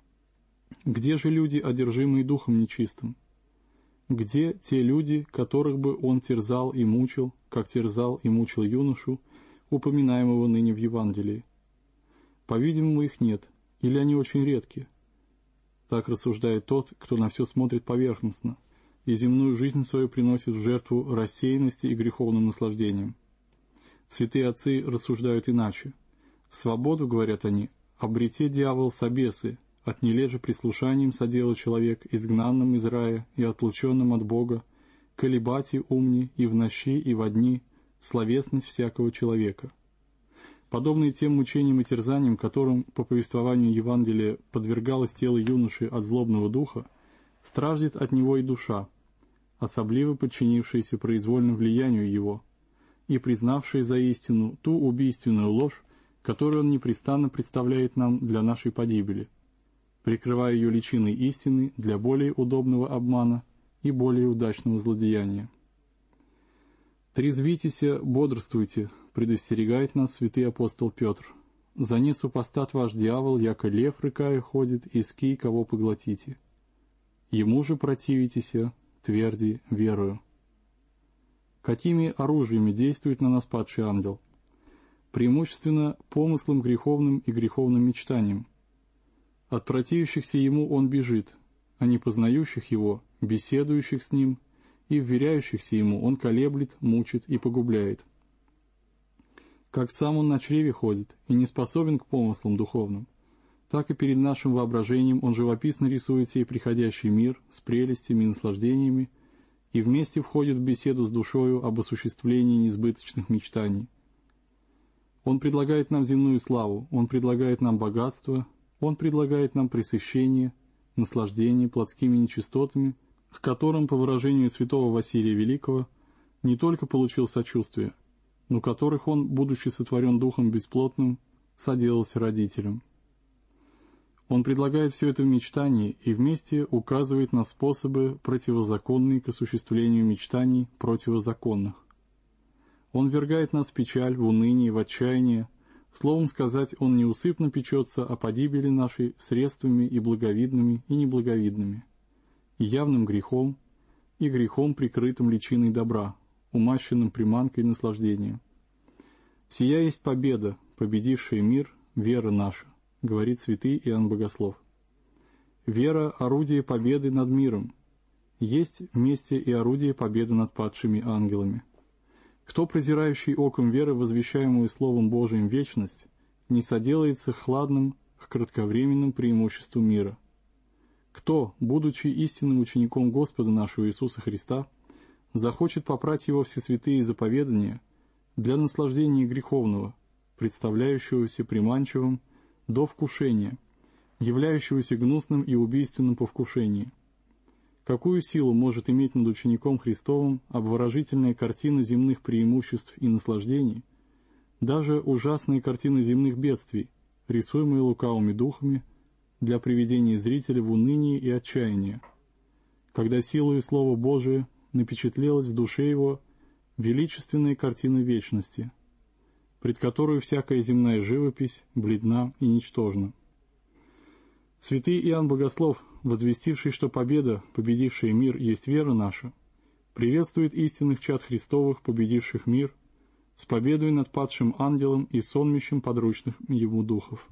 Speaker 4: Где же люди, одержимые духом нечистым? Где те люди, которых бы он терзал и мучил, как терзал и мучил юношу, упоминаемого ныне в Евангелии? По-видимому, их нет, или они очень редки. Так рассуждает тот, кто на все смотрит поверхностно, и земную жизнь свою приносит в жертву рассеянности и греховным наслаждениям. Святые отцы рассуждают иначе. Свободу, говорят они, обрете дьявол собесы, от нележа прислушанием содела человек, изгнанным из рая и отлученным от Бога, колебати умни и в нощи, и во дни, словесность всякого человека. Подобные тем мучениям и терзаниям, которым по повествованию Евангелия подвергалось тело юноши от злобного духа, страждет от него и душа, особливо подчинившаяся произвольному влиянию его, и признавшая за истину ту убийственную ложь, которую он непрестанно представляет нам для нашей погибели, прикрывая ее личиной истины для более удобного обмана и более удачного злодеяния. «Трезвитеся, бодрствуйте», — предостерегает нас святый апостол Петр. «За не супостат ваш дьявол, яко лев рыкая ходит, иски кого поглотите. Ему же противитеся, тверди верою». Какими оружиями действует на нас падший ангел? Преимущественно помыслом греховным и греховным мечтанием. От противящихся ему он бежит, а не познающих его, беседующих с ним и вверяющихся ему он колеблет, мучит и погубляет. Как сам он на чреве ходит и не способен к помыслам духовным, так и перед нашим воображением он живописно рисует сей приходящий мир с прелестями и наслаждениями и вместе входит в беседу с душою об осуществлении несбыточных мечтаний. Он предлагает нам земную славу, он предлагает нам богатство, он предлагает нам пресыщение, наслаждение плотскими нечистотами, к которым, по выражению святого Василия Великого, не только получил сочувствие, но которых он, будучи сотворен духом бесплотным, соделался родителем. Он предлагает все это в мечтании и вместе указывает на способы, противозаконные к осуществлению мечтаний противозаконных. Он ввергает нас в печаль, в уныние, в отчаяние. Словом сказать, он неусыпно печется о погибели нашей средствами и благовидными, и неблаговидными, и явным грехом, и грехом, прикрытым личиной добра, умащенным приманкой наслаждения. «Сия есть победа, победившая мир, вера наша», говорит святый Иоанн Богослов. Вера – орудие победы над миром. Есть вместе и орудие победы над падшими ангелами. Кто, презирающий оком веры, возвещаемую Словом Божиим вечность, не соделается хладным к кратковременным преимуществу мира? Кто, будучи истинным учеником Господа нашего Иисуса Христа, захочет попрать его всесвятые заповедания для наслаждения греховного, представляющегося приманчивым до вкушения, являющегося гнусным и убийственным по вкушении? Какую силу может иметь над учеником Христовым обворожительная картина земных преимуществ и наслаждений, даже ужасные картины земных бедствий, рисуемые лукавыми духами, для приведения зрителя в уныние и отчаяние, когда силою Слова Божия напечатлелась в душе его величественная картина вечности, пред которой всякая земная живопись бледна и ничтожна. Святый Иоанн Богослов, возвестивший, что победа, победившая мир, есть вера наша, приветствует истинных чад Христовых, победивших мир, с победой над падшим ангелом и сонмищем подручных ему духов.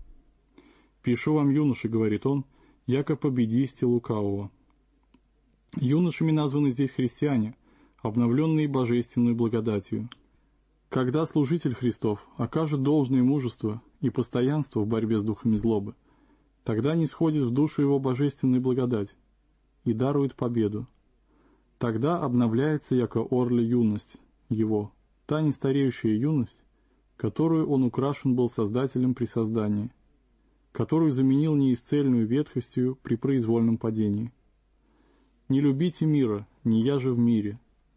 Speaker 4: «Пишу вам, юноши, — говорит он, — яко победисте лукавого». Юношами названы здесь христиане, обновленные божественной благодатью. Когда служитель Христов окажет должное мужество и постоянство в борьбе с духами злобы, тогда нисходит в душу его божественная благодать и дарует победу. Тогда обновляется, яко орле, юность его, та нестареющая юность, которую он украшен был Создателем при создании, которую заменил неисцельную ветхостью при произвольном падении. «Не любите мира, не я же в мире.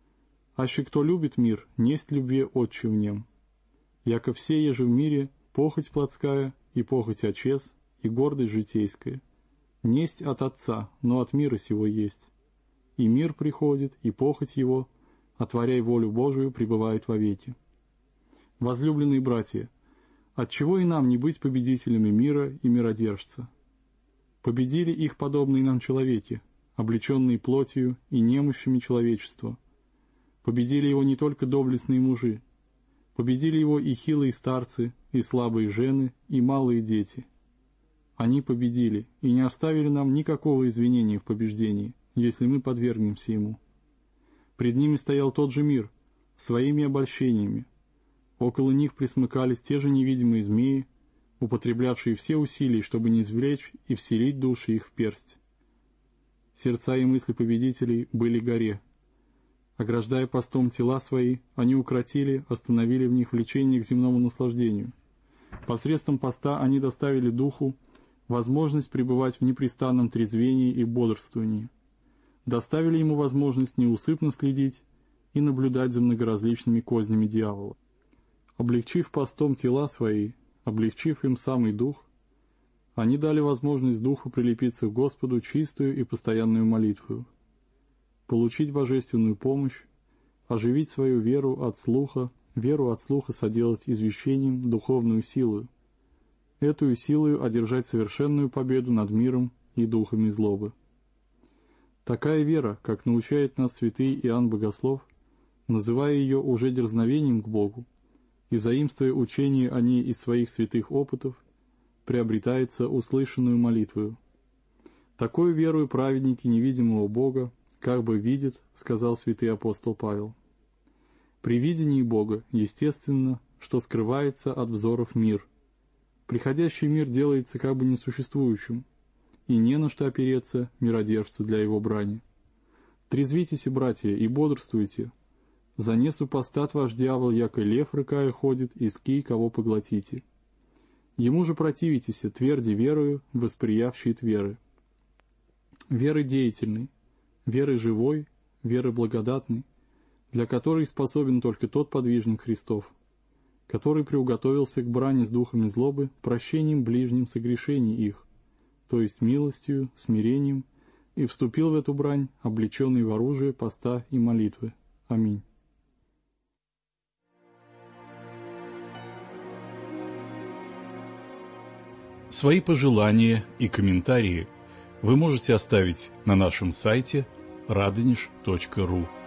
Speaker 4: Аще кто любит мир, несть любви Отче в нем. Яко все еже в мире, похоть плотская и похоть очес, и гордость житейская. Несть от Отца, но от мира сего есть. И мир приходит, и похоть его, отворяй волю Божию, пребывает вовеки. Возлюбленные братья, отчего и нам не быть победителями мира и миродержца? Победили их подобные нам человеки, облеченные плотью и немощами человечества. Победили его не только доблестные мужи, победили его и хилые старцы, и слабые жены, и малые дети. Они победили и не оставили нам никакого извинения в побеждении, если мы подвергнемся ему. Пред ними стоял тот же мир, своими обольщениями. Около них присмыкались те же невидимые змеи, употреблявшие все усилия, чтобы низвлечь и вселить души их в персть. Сердца и мысли победителей были горе. Ограждая постом тела свои, они укротили, остановили в них влечение к земному наслаждению. Посредством поста они доставили духу возможность пребывать в непрестанном трезвении и бодрствовании. Доставили ему возможность неусыпно следить и наблюдать за многоразличными кознями дьявола. Облегчив постом тела свои, облегчив им самый дух, они дали возможность духу прилепиться к Господу чистую и постоянную молитвою, получить божественную помощь, оживить свою веру от слуха соделать извещением духовную силу, эту силою одержать совершенную победу над миром и духами злобы. Такая вера, как научает нас святый Иоанн Богослов, называя ее уже дерзновением к Богу, и заимствуя учение о ней из своих святых опытов, приобретается услышанную молитвою. Такую верою праведники невидимого Бога как бы видят, сказал святый апостол Павел. При видении Бога, естественно, что скрывается от взоров мир. Приходящий мир делается как бы несуществующим, и не на что опереться миродержцу для его брани. Трезвитесь, братья, и бодрствуйте. За не супостат ваш дьявол, яко лев рыкая ходит, иски кого поглотите. Ему же противитесь, тверди верою, восприявшей веры. Веры деятельной, веры живой, веры благодатной, для которой способен только тот подвижник Христов, который приуготовился к брани с духами злобы прощением ближним согрешений их, то есть милостью, смирением, и вступил в эту брань, облеченный в оружие поста и молитвы. Аминь. Свои пожелания и комментарии вы можете оставить на нашем сайте radenish.ru.